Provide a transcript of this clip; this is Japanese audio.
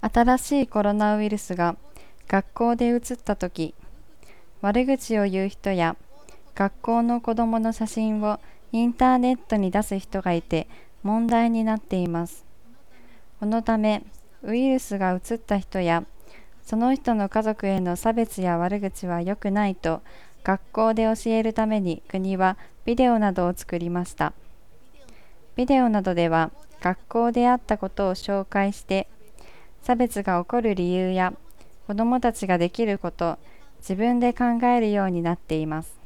新しいコロナウイルスが学校で移ったとき、悪口を言う人や学校の子どもの写真をインターネットに出す人がいて問題になっています。このため、ウイルスが移った人やその人の家族への差別や悪口は良くないと学校で教えるために国はビデオなどを作りました。ビデオなどでは学校であったことを紹介して差別が起こる理由や子どもたちができること、自分で考えるようになっています。